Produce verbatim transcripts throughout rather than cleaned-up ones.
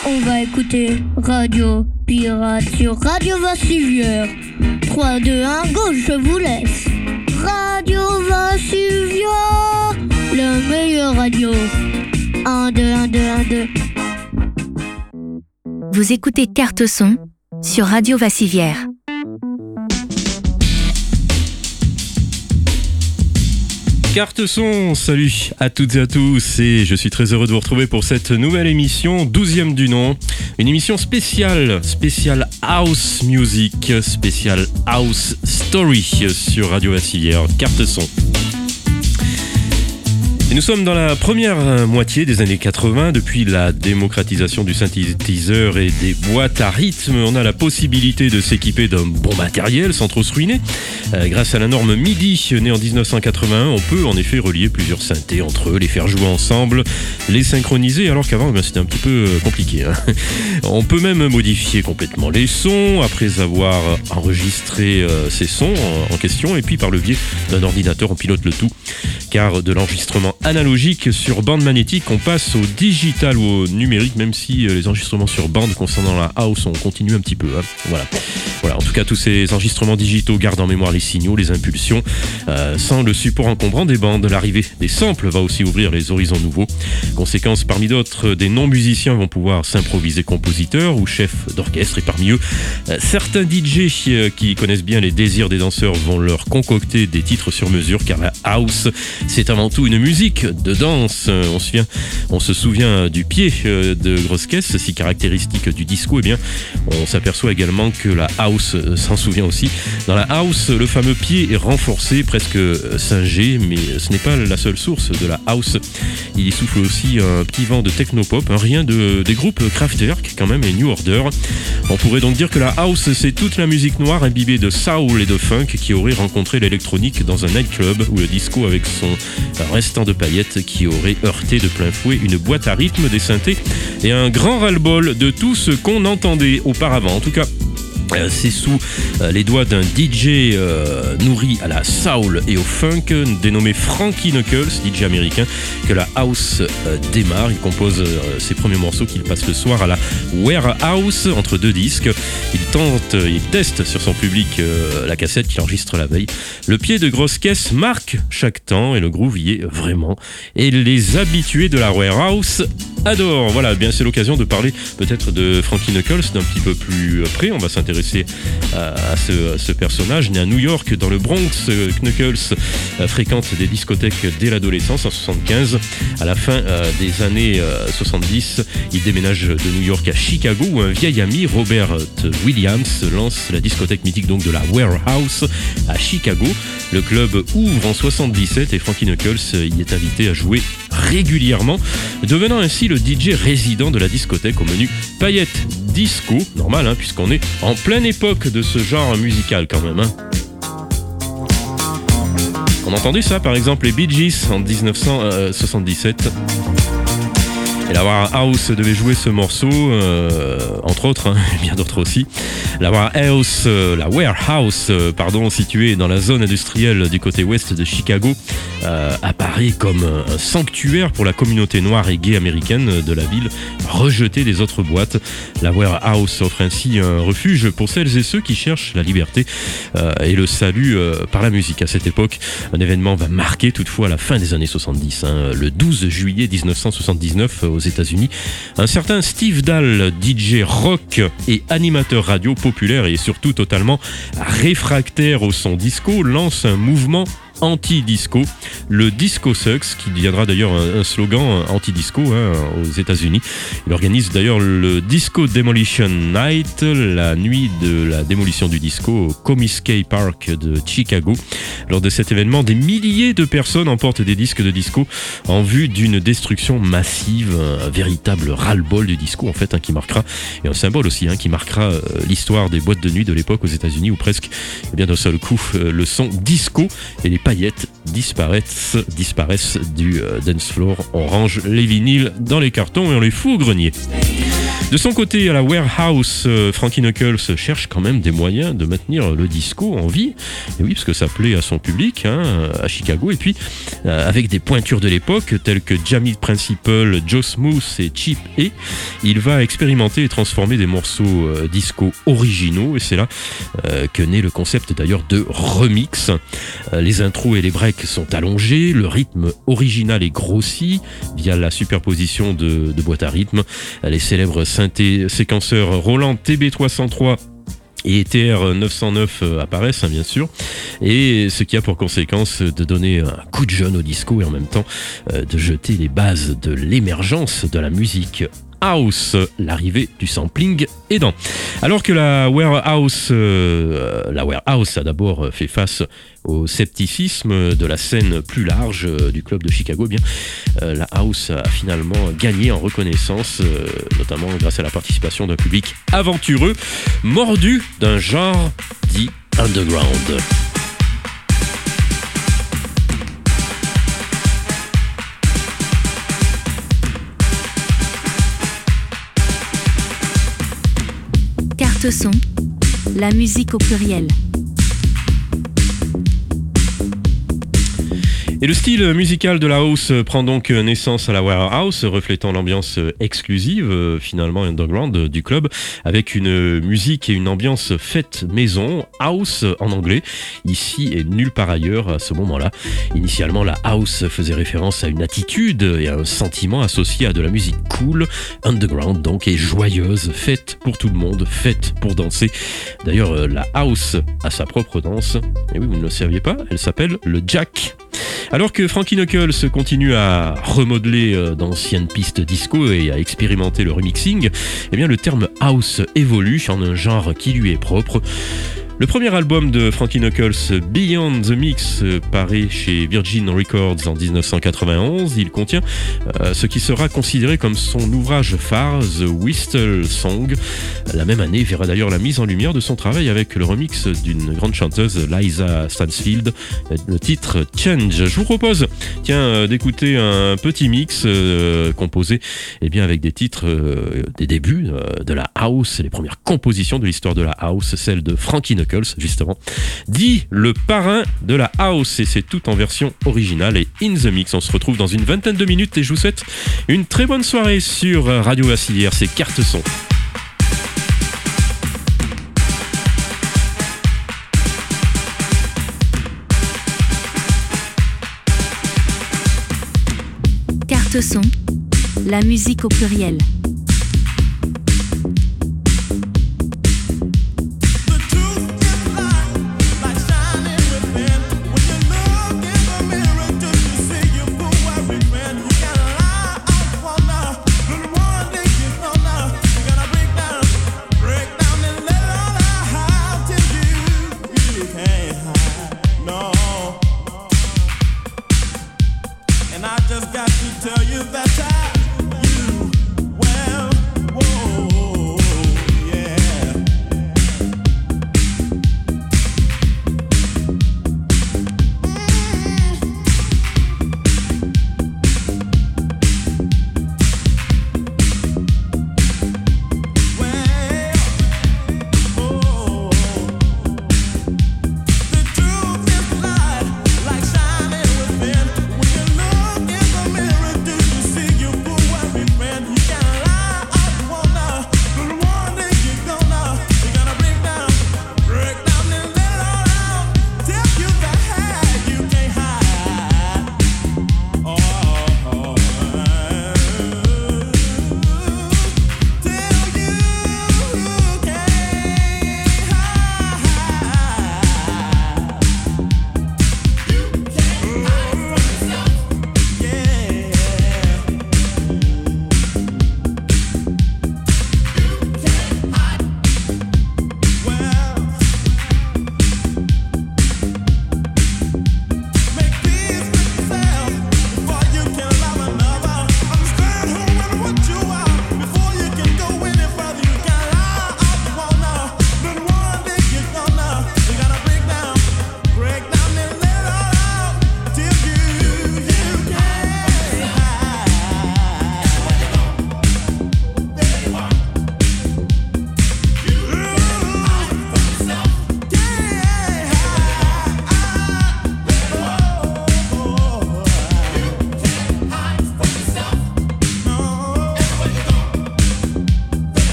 On va écouter Radio Pirate sur Radio Vassivière. trois, deux, un, go, je vous laisse. Radio Vassivière, la meilleure radio. un, deux, un, deux, un, deux. Vous écoutez Carte Son sur Radio Vassivière. Carte Son, salut à toutes et à tous et je suis très heureux de vous retrouver pour cette nouvelle émission, douzième du nom. Une émission spéciale, spéciale House Music, spéciale House Story sur Radio Vassivière, Carte Son. Et nous sommes dans la première moitié des années quatre-vingts. Depuis la démocratisation du synthétiseur et des boîtes à rythme, on a la possibilité de s'équiper d'un bon matériel sans trop se ruiner. Euh, grâce à la norme MIDI née en dix-neuf cent quatre-vingt-un, on peut en effet relier plusieurs synthés entre eux, les faire jouer ensemble, les synchroniser, alors qu'avant ben, c'était un petit peu compliqué. Hein. On peut même modifier complètement les sons après avoir enregistré euh, ces sons en, en question, et puis par le biais d'un ordinateur on pilote le tout, car de l'enregistrement analogique sur bande magnétique, on passe au digital ou au numérique, même si les enregistrements sur bande concernant la house, on continue un petit peu. Hein. Voilà. Voilà. En tout cas, tous ces enregistrements digitaux gardent en mémoire les signaux, les impulsions, euh, sans le support encombrant des bandes. L'arrivée des samples va aussi ouvrir les horizons nouveaux. Conséquence, parmi d'autres, des non-musiciens vont pouvoir s'improviser compositeurs ou chefs d'orchestre, et parmi eux, euh, certains D J euh, qui connaissent bien les désirs des danseurs vont leur concocter des titres sur mesure, car la house, c'est avant tout une musique de danse. On se souvient, on se souvient du pied de grosse caisse, si caractéristique du disco. Eh bien, on s'aperçoit également que la house s'en souvient aussi. Dans la house, le fameux pied est renforcé, presque singé, mais ce n'est pas la seule source de la house. Il y souffle aussi un petit vent de technopop, hein, rien de, des groupes Kraftwerk quand même et New Order. On pourrait donc dire que la house, c'est toute la musique noire imbibée de soul et de funk qui aurait rencontré l'électronique dans un nightclub, ou le disco avec son restant de paillettes qui aurait heurté de plein fouet une boîte à rythme, des synthés et un grand ras-le-bol de tout ce qu'on entendait auparavant. En tout cas, c'est sous les doigts d'un D J euh, nourri à la soul et au funk, dénommé Frankie Knuckles, D J américain, que la house euh, démarre. Il compose euh, ses premiers morceaux qu'il passe le soir à la warehouse entre deux disques. Il tente, il teste sur son public euh, la cassette qu'il enregistre la veille. Le pied de grosse caisse marque chaque temps et le groove y est vraiment. Et les habitués de la warehouse adorent. Voilà, bien c'est l'occasion de parler peut-être de Frankie Knuckles d'un petit peu plus près. On va s'intéresser à, à, ce, à ce personnage né à New York dans le Bronx. Knuckles euh, fréquente des discothèques dès l'adolescence en soixante-quinze. À la fin euh, des années euh, soixante-dix, il déménage de New York à Chicago où un vieil ami, Robert Williams, lance la discothèque mythique donc de la Warehouse à Chicago. Le club ouvre en soixante-dix-sept et Frankie Knuckles y est invité à jouer régulièrement, devenant ainsi le D J résident de la discothèque au menu paillettes disco, normal hein, puisqu'on est en pleine époque de ce genre musical quand même. Hein. On a entendu ça par exemple les Bee Gees en dix-neuf cent soixante-dix-sept. Et la Warehouse devait jouer ce morceau, euh, entre autres, hein, et bien d'autres aussi. La Warehouse, euh, la Warehouse euh, pardon, située dans la zone industrielle du côté ouest de Chicago, euh, apparaît comme un sanctuaire pour la communauté noire et gay américaine de la ville, rejetée des autres boîtes. La Warehouse offre ainsi un refuge pour celles et ceux qui cherchent la liberté euh, et le salut euh, par la musique. À cette époque, un événement va marquer toutefois la fin des années soixante-dix. Hein, le douze juillet dix-neuf cent soixante-dix-neuf, aux États-Unis, un certain Steve Dahl, D J rock et animateur radio populaire et surtout totalement réfractaire au son disco, lance un mouvement anti-disco, le Disco Sucks, qui deviendra d'ailleurs un, un slogan anti-disco hein, aux États-Unis. Il organise d'ailleurs le Disco Demolition Night, la nuit de la démolition du disco au Comiskey Park de Chicago. Lors de cet événement, des milliers de personnes emportent des disques de disco en vue d'une destruction massive, un véritable ras-le-bol du disco en fait, hein, qui marquera, et un symbole aussi, hein, qui marquera euh, l'histoire des boîtes de nuit de l'époque aux États-Unis où presque, eh bien d'un seul coup, euh, le son disco et les paillettes disparaissent, disparaissent du euh, dance floor. On range les vinyles dans les cartons et on les fout au grenier. De son côté, à la Warehouse, euh, Frankie Knuckles cherche quand même des moyens de maintenir le disco en vie. Et oui, parce que ça plaît à son public, hein, à Chicago. Et puis, euh, avec des pointures de l'époque, telles que Jamie Principle, Joe Smooth et Cheap A, il va expérimenter et transformer des morceaux euh, disco originaux. Et c'est là euh, que naît le concept d'ailleurs de remix. Euh, les intros et les breaks sont allongés, le rythme original est grossi via la superposition de, de boîtes à rythme. Les célèbres synthé séquenceurs Roland T B trois cent trois et T R neuf cent neuf apparaissent, hein, bien sûr, et ce qui a pour conséquence de donner un coup de jeune au disco et en même temps euh, de jeter les bases de l'émergence de la musique house, l'arrivée du sampling aidant. Alors que la Warehouse, euh, la Warehouse a d'abord fait face au scepticisme de la scène plus large euh, du club de Chicago, eh bien euh, la house a finalement gagné en reconnaissance, euh, notamment grâce à la participation d'un public aventureux, mordu d'un genre dit underground. Carte son, la musique au pluriel. Et le style musical de la house prend donc naissance à la Warehouse, reflétant l'ambiance exclusive, finalement underground, du club, avec une musique et une ambiance faite maison, house en anglais, ici et nulle part ailleurs à ce moment-là. Initialement, la house faisait référence à une attitude et à un sentiment associé à de la musique cool, underground donc, et joyeuse, faite pour tout le monde, faite pour danser. D'ailleurs, la house a sa propre danse, et oui, vous ne le saviez pas, elle s'appelle le jack. Alors que Frankie Knuckles continue à remodeler d'anciennes pistes disco et à expérimenter le remixing, eh bien le terme house évolue en un genre qui lui est propre. Le premier album de Frankie Knuckles, Beyond the Mix, paraît chez Virgin Records en dix-neuf cent quatre-vingt-onze. Il contient euh, ce qui sera considéré comme son ouvrage phare, The Whistle Song. La même année verra d'ailleurs la mise en lumière de son travail avec le remix d'une grande chanteuse, Liza Stansfield, le titre Change. Je vous propose tiens, d'écouter un petit mix euh, composé eh bien, avec des titres euh, des débuts euh, de la house, les premières compositions de l'histoire de la house, celle de Frankie Knuckles, justement, dit le parrain de la house, et c'est tout en version originale et in the mix. On se retrouve dans une vingtaine de minutes et je vous souhaite une très bonne soirée sur Radio Vassilière, c'est Carte Son. Carte son, la musique au pluriel. Just got to tell you that I, you, well,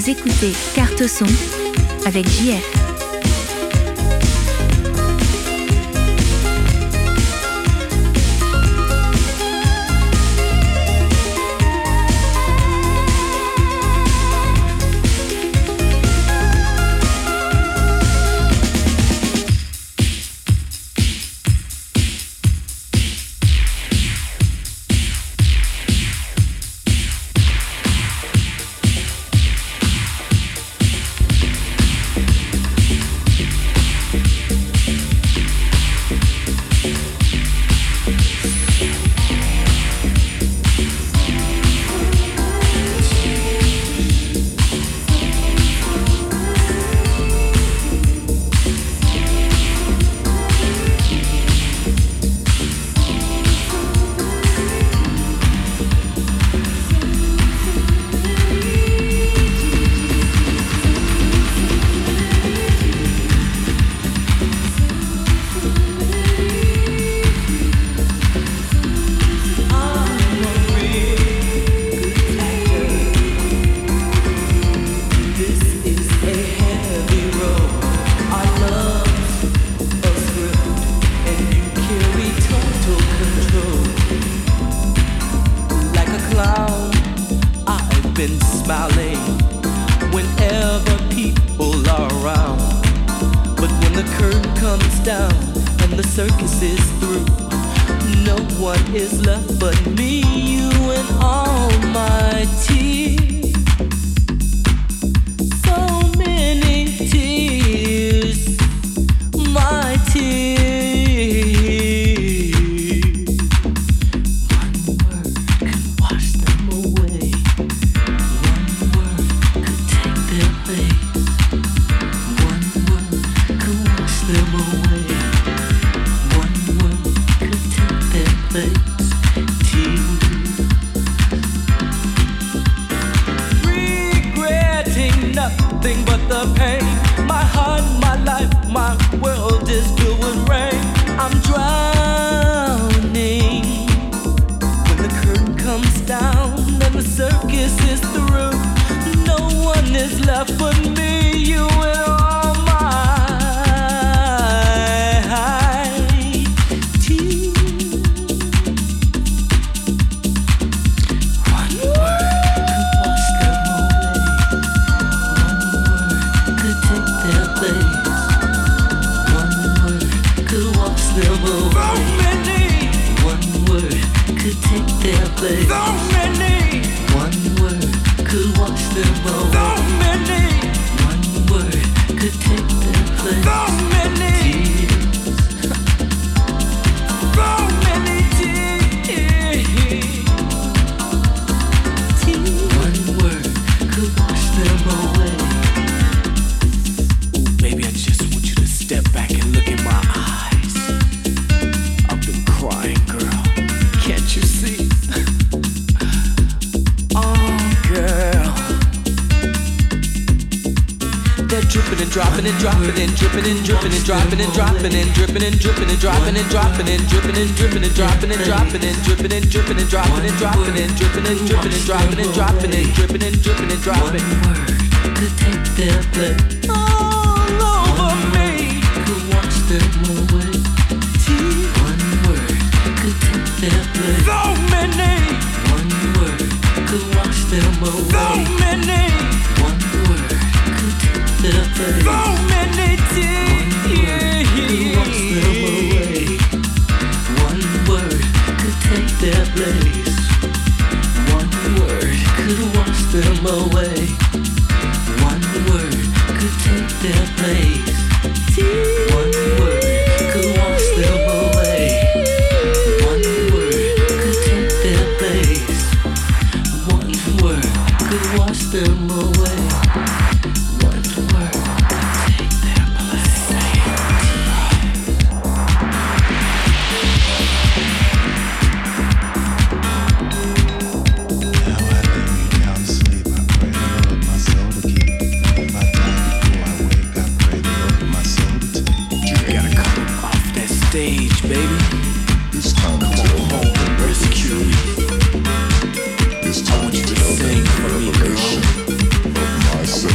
Vous écoutez Carte Son avec J F. Dropping and dropping and dripping and dripping and dropping and dropping and dripping and dripping and dropping and dropping and dripping and dripping and dropping and dropping and dripping and dripping and dropping and dropping and dripping and dripping and dropping. Could take their blood all over me. Could wash them away. One word could take their blood. So many. One word could wash them away. So many. One word could take their blood. So many tears. Wash them away. One word could take their place. One word could wash them away. One word could take their place. One word could wash them away. One word could take their place. One word could wash them away. One word could take their place. It's time to sing for me, girl.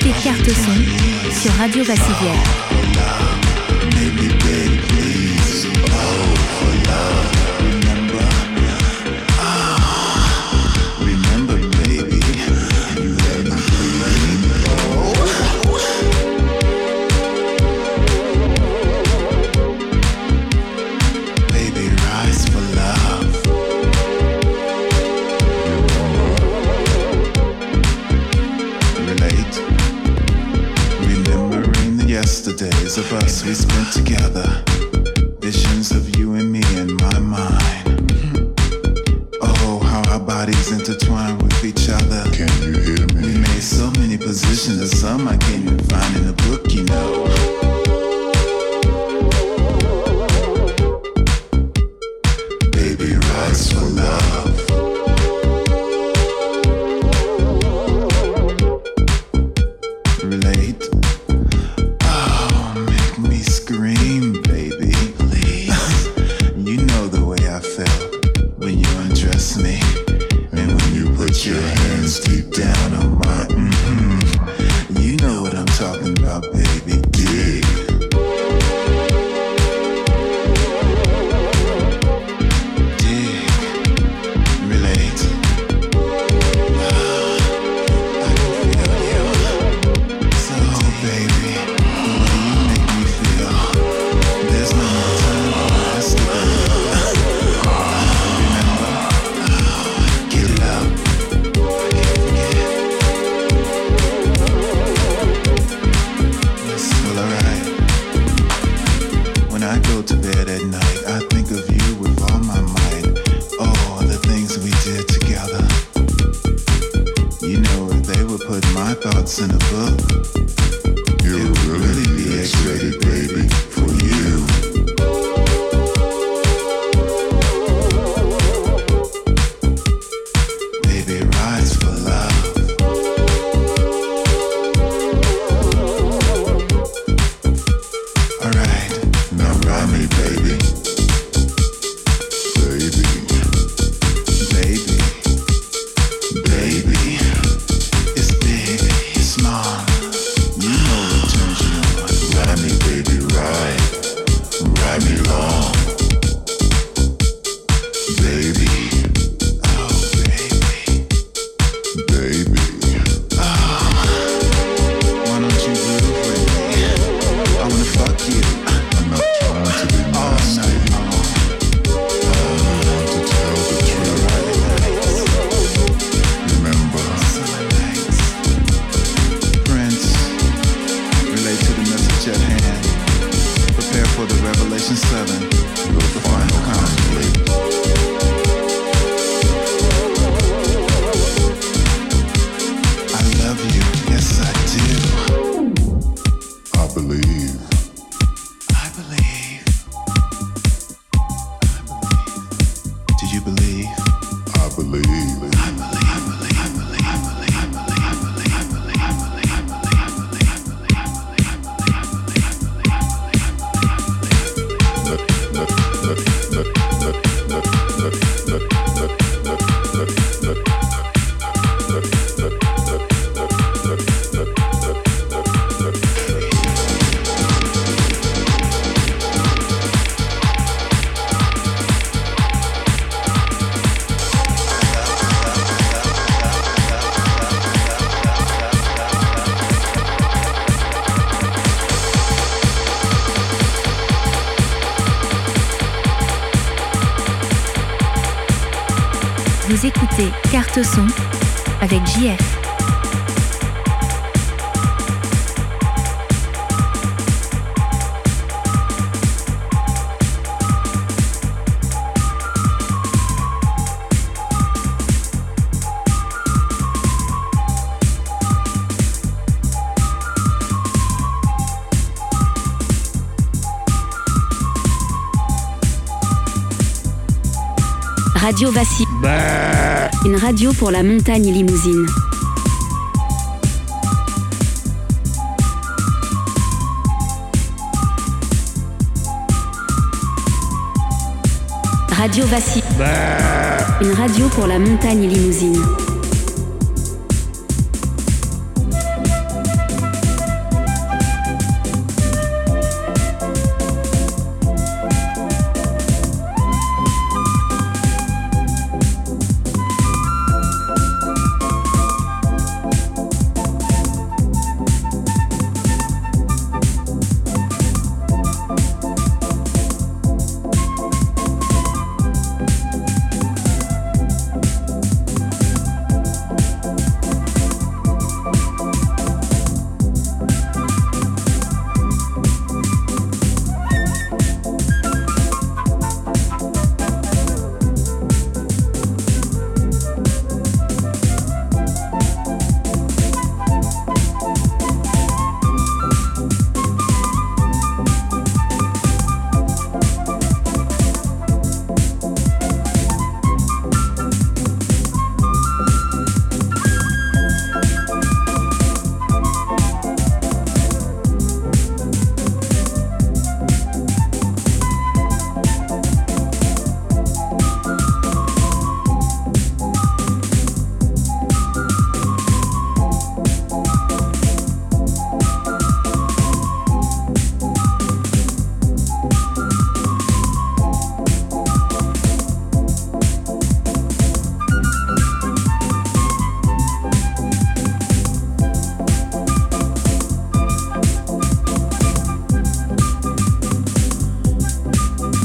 écoutez Carte Son sur Radio Vassivière. Yesterdays of us we spent together, visions of you and me in my mind. Oh, how our bodies intertwine with each other. Can you hear me? We made so many positions that some I can't even find in a book, you know. Baby, rise for love. Relate. Scream, baby, please. You know the way I felt when you undress me, and when you put your hands deep down on my mm-hmm. You know what I'm talking about, baby. Dig. Dig. Relate. Oh, I can feel you. So, baby, what do you make me feel? There's no more time for us to remember, get it up. I can't forget. Yes, well, alright. When I go to bed at night, I think of you with all my might. Oh, the things we did together. You know, if they would put my thoughts in a book, it would really be X-rated, baby, for you. Baby, rise for love. Alright, now ride me, baby. Baby. Baby. Baby. It's big, it's small. You know what turns you on. Ride me, baby, ride. Ride me long. Baby. Oh, baby. Baby. Oh, why don't you groove with me? I wanna fuck you I'm not trying to be all nasty. night long. I want to tell the truth. Remember, Summer nights. Prince, relate to the message at hand. Prepare for the Revelation seven, the final conflict. I love you, yes I do. I believe. I believe. I believe. Do you believe? I believe. I believe. I believe. I believe. I believe. I believe. I believe. I believe. I believe. I believe. I believe. I believe. I believe. I believe. I believe. Vous écoutez Carte Son avec J F. Radio Vassi. Bah. Une radio pour la montagne limousine. Radio Vassi. Bah. Une radio pour la montagne limousine.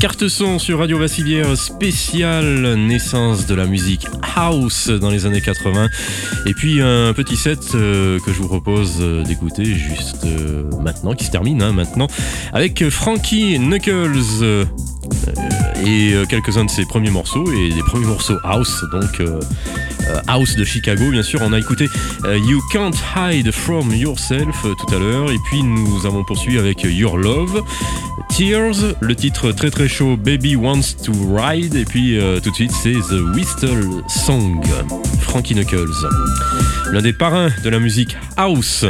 Carte son sur Radio Vassivière, spéciale naissance de la musique house dans les années quatre-vingts. Et puis un petit set euh, que je vous propose euh, d'écouter juste euh, maintenant, qui se termine hein, maintenant, avec Frankie Knuckles euh, et euh, quelques-uns de ses premiers morceaux et des premiers morceaux house, donc euh, euh, house de Chicago bien sûr. On a écouté euh, You Can't Hide From Yourself euh, tout à l'heure, et puis nous avons poursuivi avec Your Love, Tears, le titre très très chaud Baby Wants to Ride, et puis euh, tout de suite c'est The Whistle Song, Frankie Knuckles, l'un des parrains de la musique house.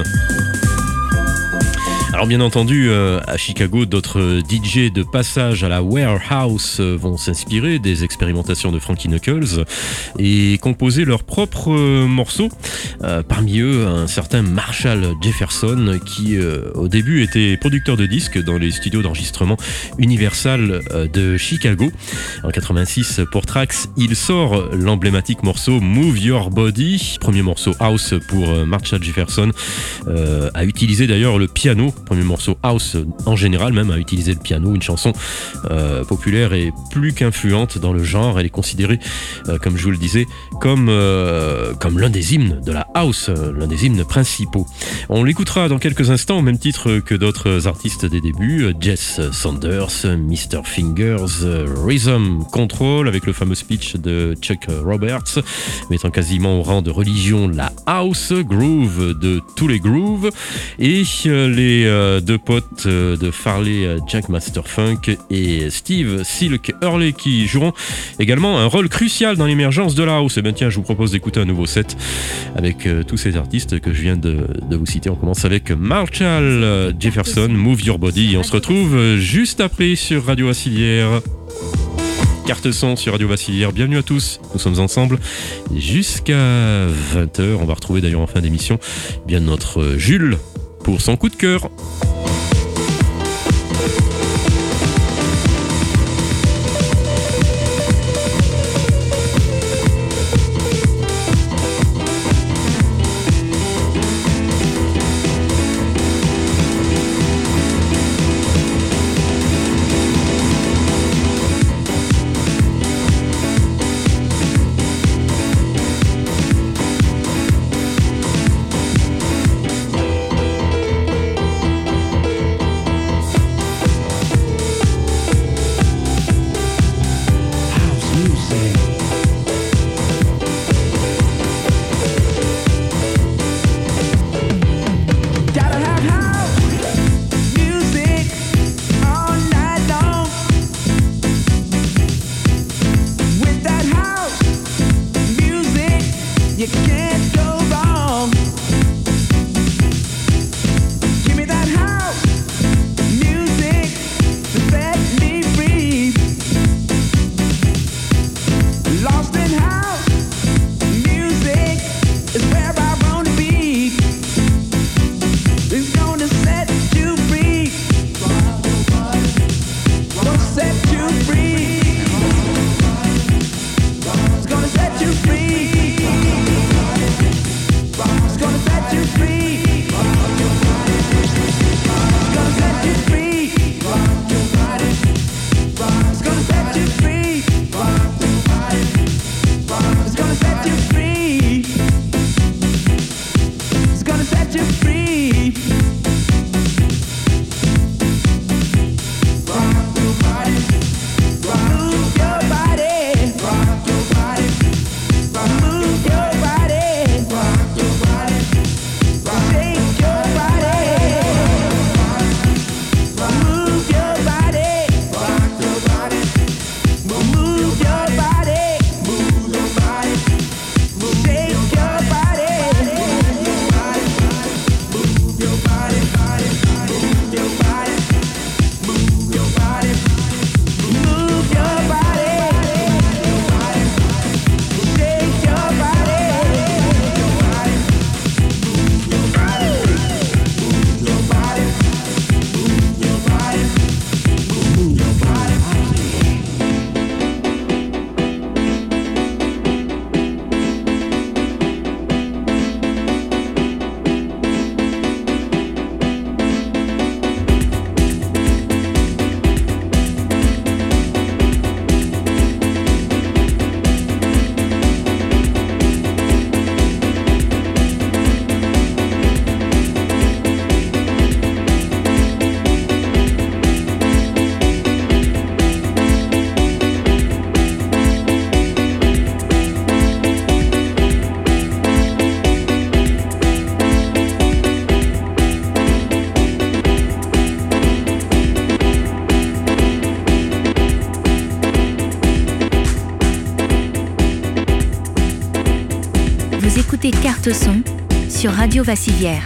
Alors bien entendu, euh, à Chicago, d'autres D J de passage à la warehouse euh, vont s'inspirer des expérimentations de Frankie Knuckles et composer leurs propres euh, morceaux. Euh, parmi eux, un certain Marshall Jefferson qui, euh, au début, était producteur de disques dans les studios d'enregistrement Universal euh, de Chicago. En quatre-vingt-six, pour Trax, il sort l'emblématique morceau Move Your Body, premier morceau house pour euh, Marshall Jefferson, euh, a utilisé d'ailleurs le piano. Premier morceau house en général même a utilisé le piano, une chanson euh, populaire et plus qu'influente dans le genre. Elle est considérée, euh, comme je vous le disais, comme, euh, comme l'un des hymnes de la house, euh, l'un des hymnes principaux. On l'écoutera dans quelques instants au même titre que d'autres artistes des débuts, euh, Jess Sanders, mister Fingers, euh, Rhythm Control avec le fameux speech de Chuck Roberts, mettant quasiment au rang de religion la house, Groove de tous les grooves, et euh, les euh, deux potes euh, de Farley, euh, Jack Master Funk et Steve Silk Hurley, qui joueront également un rôle crucial dans l'émergence de la house. Et bien tiens, je vous propose d'écouter un nouveau set avec euh, tous ces artistes que je viens de, de vous citer. On commence avec Marshall Jefferson, Move Your Body, et on se retrouve euh, juste après sur Radio Vassivière. Carte son sur Radio Vassivière, bienvenue à tous, nous sommes ensemble jusqu'à vingt heures. On va retrouver d'ailleurs en fin d'émission eh bien notre Jules pour son coup de cœur. Carte son sur Radio Vassivière.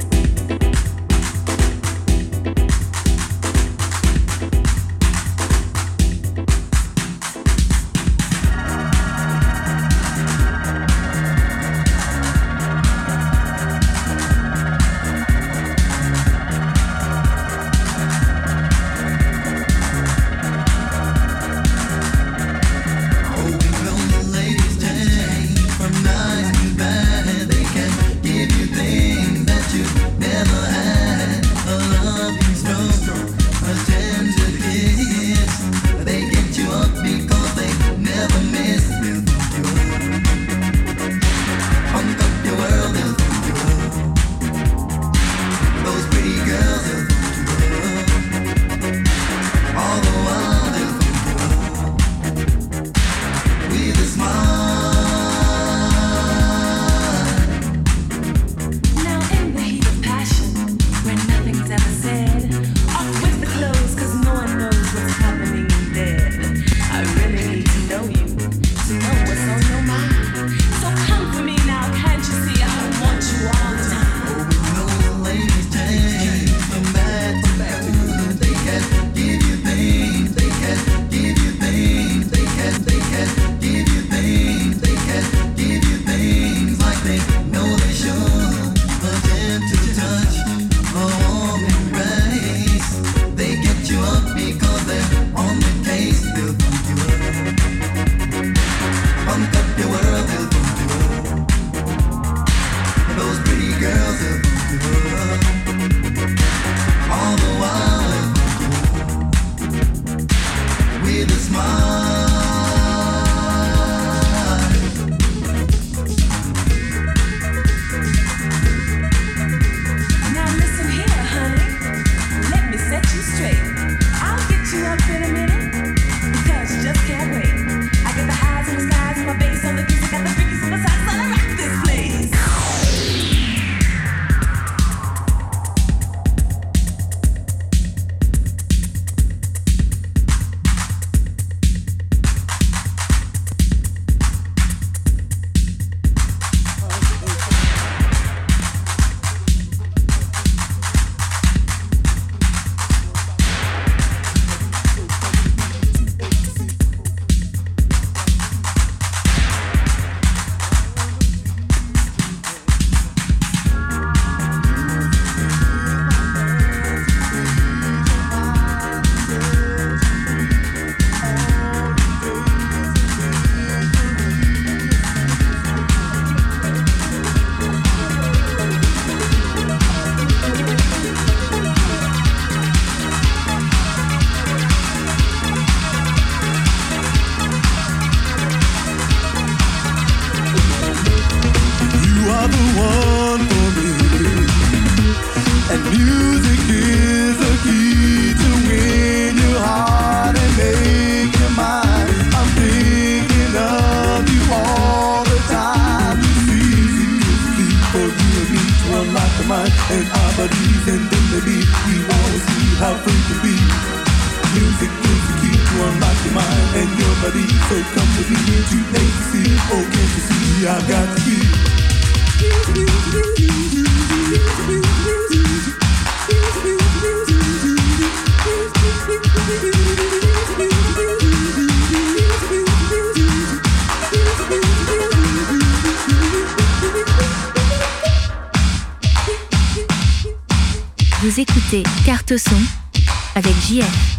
Vous écoutez Carte son avec J F.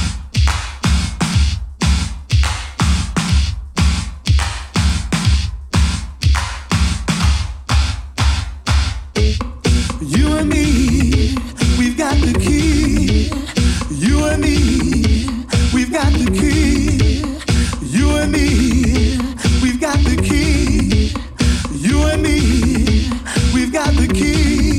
You and me, we've got the key. You and me, we've got the key. You and me, we've got the key. You and me, we've got the key.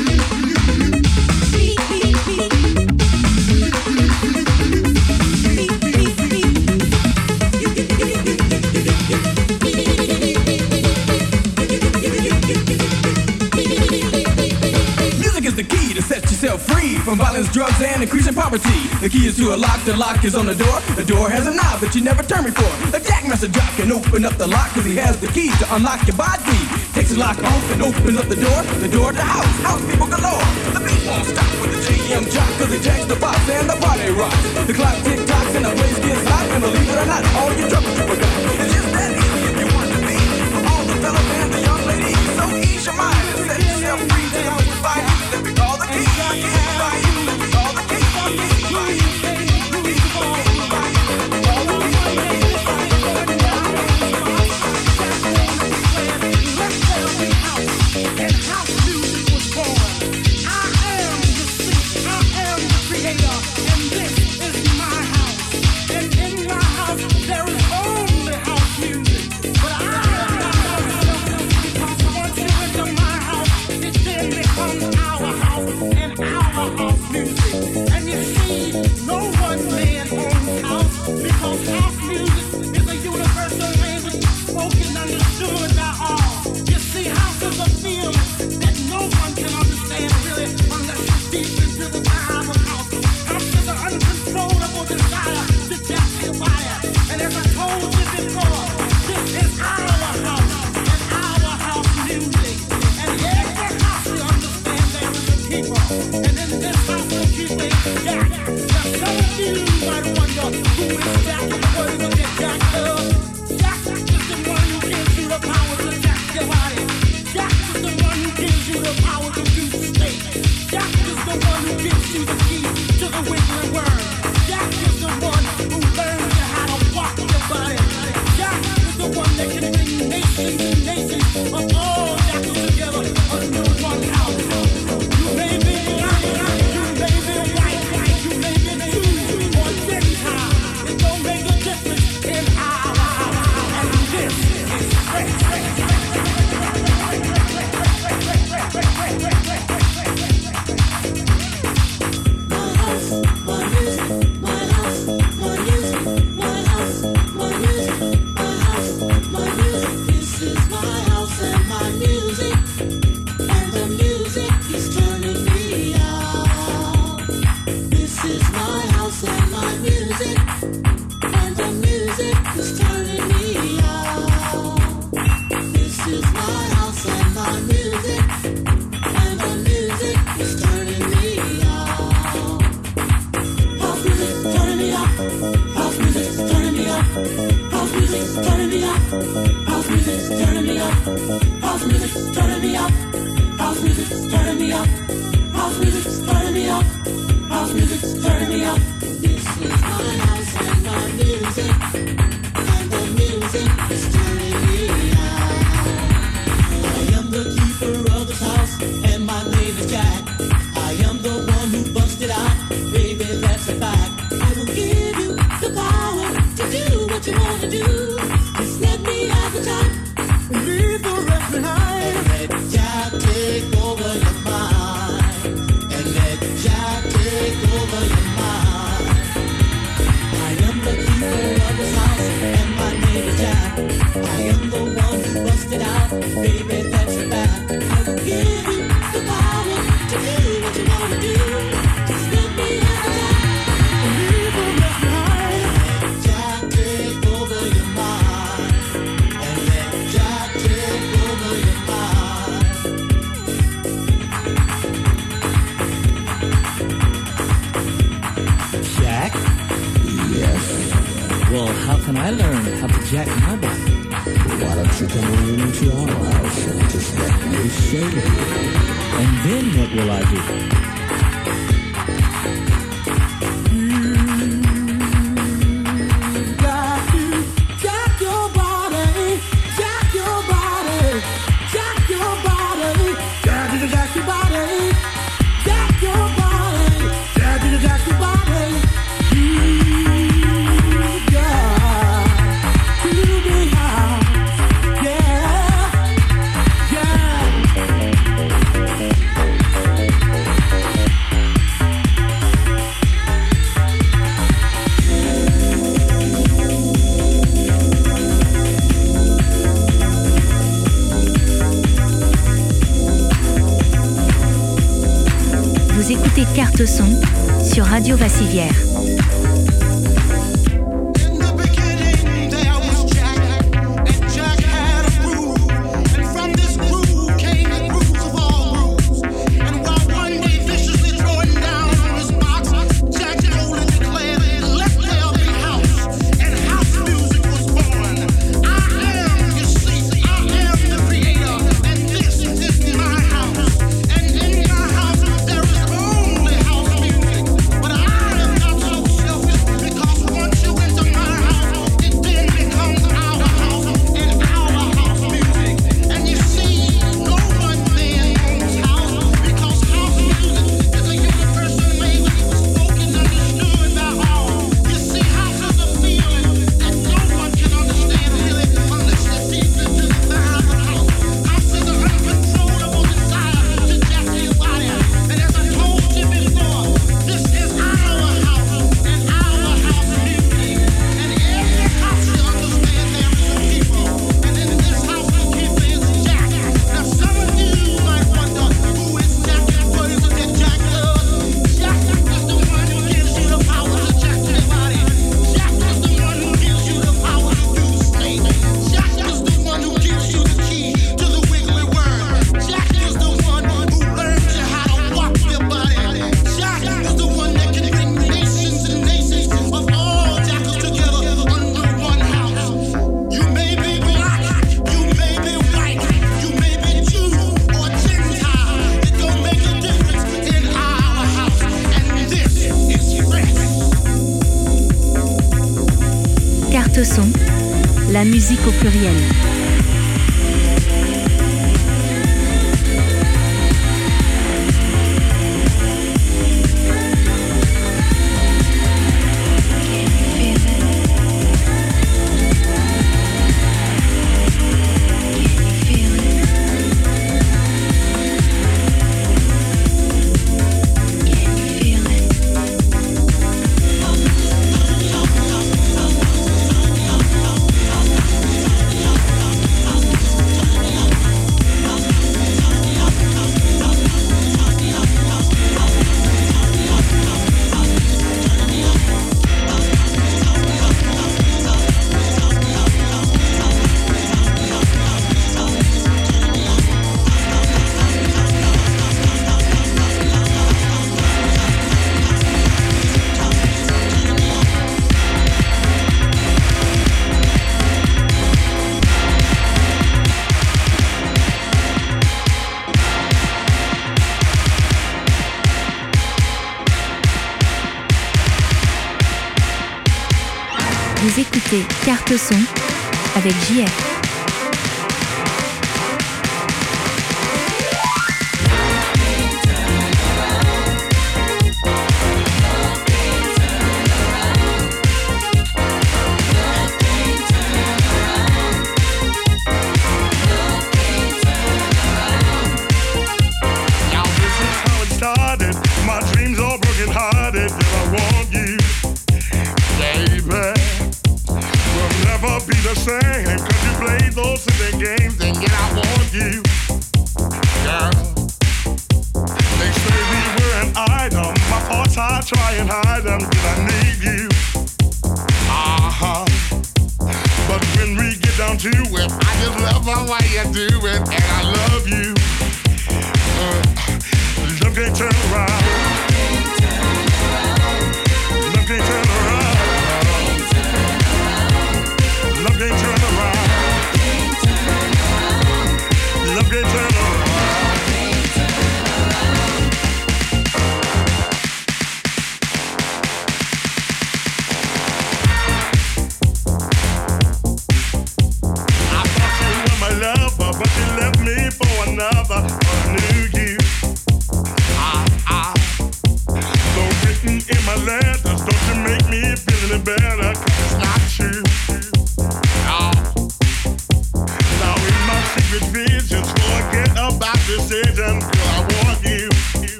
Free from violence, drugs, and increasing poverty. The key is to a lock, the lock is on the door. The door has a knob that you never turn before. A jackmaster jock can open up the lock, cause he has the key to unlock your body. Take lights is locked off and opens up the door, the door to the house, house people galore. The beat won't stop with the J M jock, cause it jacks the box and the party rocks. The clock tick tocks and the place gets hot, and believe it or not, all your troubles you forgot. It's just that easy if you want to be. For all the fellas and the young ladies, so ease your mind and set yourself free to know it's by you that we call the key. By you that we call the key. By you. And house music was born. I am the seat, I am the creator, and this is my house. And in my house there is only house music. But I am not myself, because once you enter my house, it then becomes our house and our house music. And you see, no one man owns house, because house music is a universal language spoken, understood by all. You see, house is a feeling that no one can understand really unless you deep into the vibe of house. House is an uncontrollable desire to jack your body. And as I told you before, this is our house and our house music. And every house you understand there is a keeper. And in this house the keeper is Jack. Now some of you might wonder who is Jack and what is it Jack does. Jack is the one who gives you the power to jack your body. Jack is the one who gives you the power to do state. Jack is the one who gives you the key to the wiggling worm. Jack is the one who learns you how to walk your body. Jack is the one that can bring nations and nations of all jackals together under one house. You may be black, you may be white, you may be Jew or Gentile. It don't make a difference in our house. And this is fresh. Carte son sur Radio Vassivière. There was Jack, and Jack had a groove, and from this groove Son, la musique au pluriel. Vous écoutez Carte Son avec J F.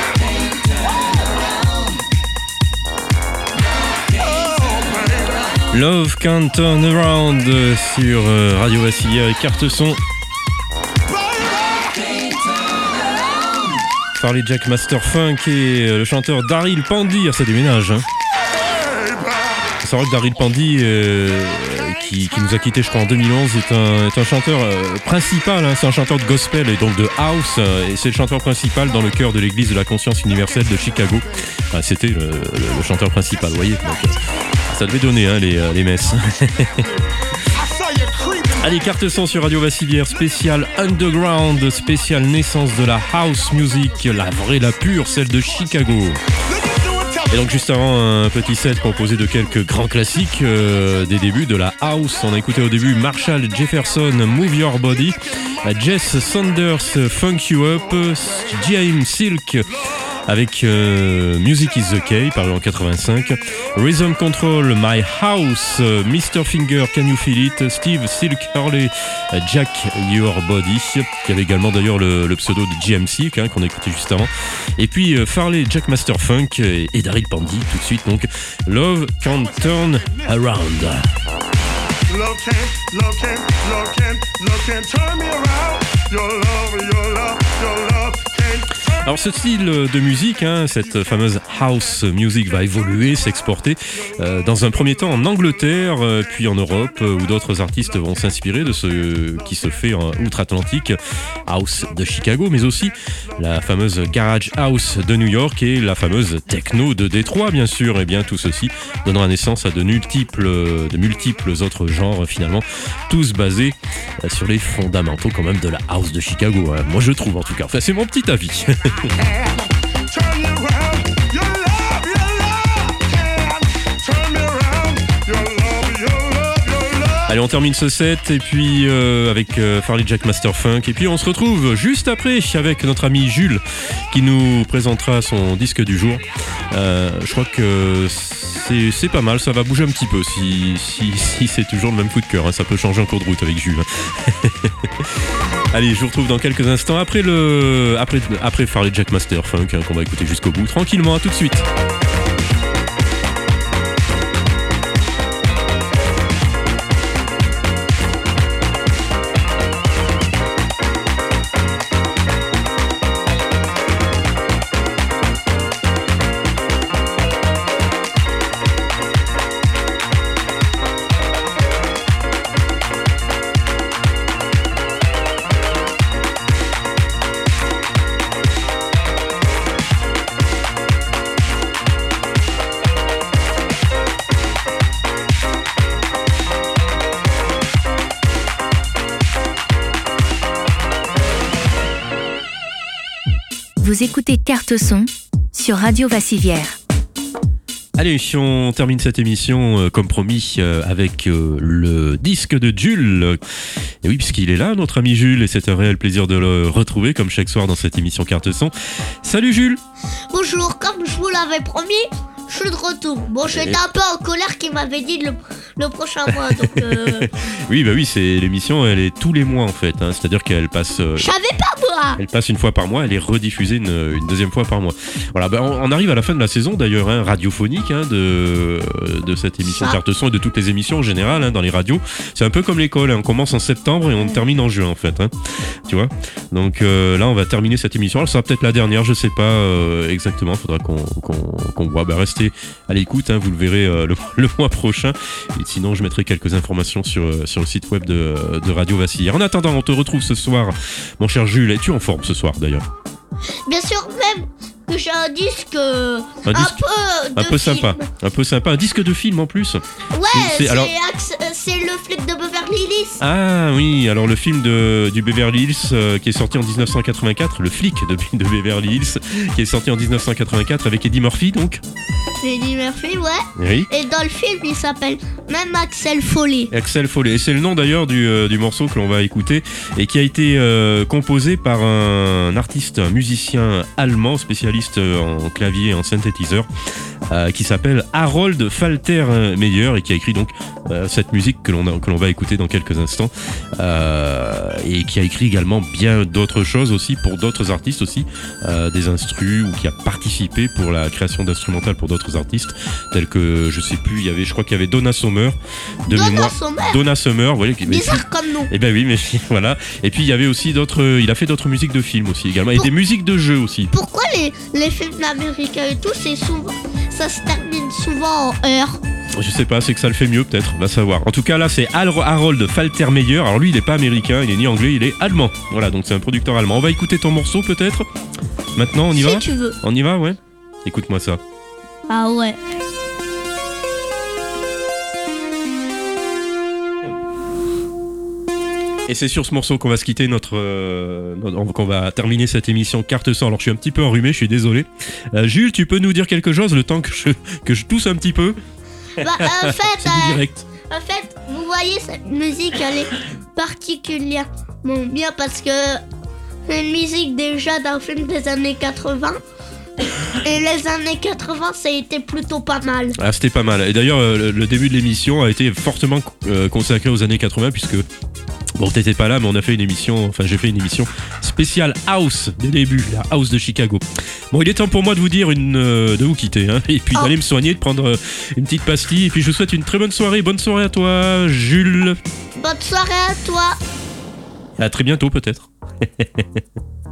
Oh, baby. Love Can't Turn Around sur Radio Vassivière et Carte Son. Farley Jack Master Funk et le chanteur Daryl Pandy. Ah, ça déménage, hein. C'est vrai que Daryl Pandy, euh, qui, qui nous a quittés je crois en deux mille onze, est un, est un chanteur euh, principal, hein, c'est un chanteur de gospel et donc de house, euh, et c'est le chanteur principal dans le chœur de l'église de la conscience universelle de Chicago. Ah, c'était le, le, le chanteur principal, vous voyez, donc, euh, ça devait donner hein, les, les messes. Allez, Carte Son sur Radio Vassivière, spécial Underground, spécial naissance de la house music, la vraie, la pure, celle de Chicago. Et donc juste avant, un petit set composé de quelques grands classiques euh, des débuts de la house. On a écouté au début Marshall Jefferson, Move Your Body, Jess Saunders, Funk You Up, James Silk avec euh, Music is the Key, paru en quatre-vingt-cinq, Rhythm Control, My House, mister Finger, Can You Feel It, Steve Silk, Hurley, Jack Your Body, qui avait également d'ailleurs le, le pseudo de J M Silk, hein, qu'on a écouté juste avant, et puis euh, Farley Jack Master Funk et, et Daryl Pandy tout de suite, donc Love Can't Turn Around. Love can't, love can't, love can't, love can't turn me around. Your love, your love, your love can't. Alors ce style de musique, hein, cette fameuse house music va évoluer, s'exporter euh, dans un premier temps en Angleterre, euh, puis en Europe, euh, où d'autres artistes vont s'inspirer de ce qui se fait en outre-Atlantique, house de Chicago, mais aussi la fameuse garage house de New York et la fameuse techno de Détroit, bien sûr. Et bien tout ceci donnera naissance à de multiples, de multiples autres genres finalement, tous basés sur les fondamentaux quand même de la house de Chicago. Hein. Moi je trouve en tout cas. Enfin c'est mon petit avis. Allez, on termine ce set et puis euh, avec euh, Farley Jack Master Funk, et puis on se retrouve juste après avec notre ami Jules qui nous présentera son disque du jour. Euh, je crois que c'est, c'est pas mal, ça va bouger un petit peu si, si, si c'est toujours le même coup de cœur, hein, ça peut changer en cours de route avec Jules. Allez, je vous retrouve dans quelques instants après le après, après Farley Jack Master Funk, hein, qu'on va écouter jusqu'au bout tranquillement. À tout de suite. Vous écoutez Carte Son sur Radio Vassivière. Allez, on termine cette émission euh, comme promis euh, avec euh, le disque de Jules. Et oui, puisqu'il est là, notre ami Jules, et c'est un réel plaisir de le retrouver comme chaque soir dans cette émission Carte Son. Salut Jules. Bonjour, comme je vous l'avais promis, je suis de retour. Bon, j'étais un peu en colère qu'il m'avait dit le, le prochain mois, donc... Euh... Oui, bah oui, c'est l'émission, elle est tous les mois en fait, hein, c'est-à-dire qu'elle passe... Euh, je savais pas moi. Elle passe une fois par mois, elle est rediffusée une, une deuxième fois par mois. Voilà, bah, on, on arrive à la fin de la saison d'ailleurs, hein, radiophonique, hein, de, de cette émission Carte Son et de toutes les émissions en général, hein, dans les radios. C'est un peu comme l'école, hein, on commence en septembre et on termine en juin en fait, hein, tu vois. Donc euh, là, on va terminer cette émission. Alors, ça sera peut-être la dernière, je sais pas euh, exactement, il faudra qu'on, qu'on, qu'on voit. Bah, restez à l'écoute, hein, vous le verrez euh, le, le mois prochain. Et sinon, je mettrai quelques informations sur, sur le site web de, de Radio Vassivière. En attendant, on te retrouve ce soir, mon cher Jules. Es-tu en forme ce soir d'ailleurs? Bien sûr, même que j'ai un disque, un, un disque peu de un peu film. sympa, un peu sympa, un disque de film en plus. Ouais, c'est, c'est, alors... c'est le flic de Beverly Hills. Ah oui, alors le film de, du Beverly Hills euh, qui est sorti en dix-neuf cent quatre-vingt-quatre, le flic de, de Beverly Hills qui est sorti en dix-neuf cent quatre-vingt-quatre avec Eddie Murphy donc. Eddie Murphy, ouais. Oui. Et dans le film, il s'appelle même Axel Foley. Axel Foley, et c'est le nom d'ailleurs du, euh, du morceau que l'on va écouter et qui a été euh, composé par un artiste, un musicien allemand spécialiste en clavier et en synthétiseur, euh, qui s'appelle Harold Faltermeyer et qui a écrit donc euh, cette musique que l'on, a, que l'on va écouter dans quelques instants euh, et qui a écrit également bien d'autres choses aussi pour d'autres artistes aussi, euh, des instrus ou qui a participé pour la création d'instrumentales pour d'autres artistes tels que je sais plus, il y avait, je crois qu'il y avait Donna Summer de Donna mémoire. Summer. Donna Summer, voilà, qui Bizarre comme nom. et ben oui, mais voilà. Et puis il y avait aussi d'autres, il a fait d'autres musiques de films aussi également et Pour- des musiques de jeux aussi. Pourquoi les, les films américains et tout, c'est souvent, ça se termine souvent en heure? Je sais pas, c'est que ça le fait mieux peut-être, va savoir. En tout cas là c'est Al- Harold Faltermeyer. Alors lui il est pas américain, il est ni anglais, il est allemand. Voilà, donc c'est un producteur allemand. On va écouter ton morceau peut-être. Maintenant on y Si va. tu veux. On y va, ouais. Écoute-moi ça. Ah ouais. Et c'est sur ce morceau qu'on va se quitter notre, euh, notre- qu'on va terminer cette émission Carte Sang. Alors je suis un petit peu enrhumé, je suis désolé. Euh, Jules, tu peux nous dire quelque chose le temps que je, que je tousse un petit peu? Bah, en fait, C'est du euh, direct. en fait, vous voyez cette musique, elle est particulièrement bien parce que c'est une musique déjà d'un film des années quatre-vingts. Et les années quatre-vingts, ça a été plutôt pas mal. Ah, c'était pas mal. Et d'ailleurs, euh, le, le début de l'émission a été fortement euh, consacré aux années quatre-vingts puisque bon, t'étais pas là, mais on a fait une émission, enfin j'ai fait une émission spéciale House des débuts, la House de Chicago. Bon, il est temps pour moi de vous dire une, euh, de vous quitter, hein, et puis Oh. d'aller me soigner, de prendre euh, une petite pastille, et puis je vous souhaite une très bonne soirée. Bonne soirée à toi, Jules. Bonne soirée à toi. À très bientôt peut-être.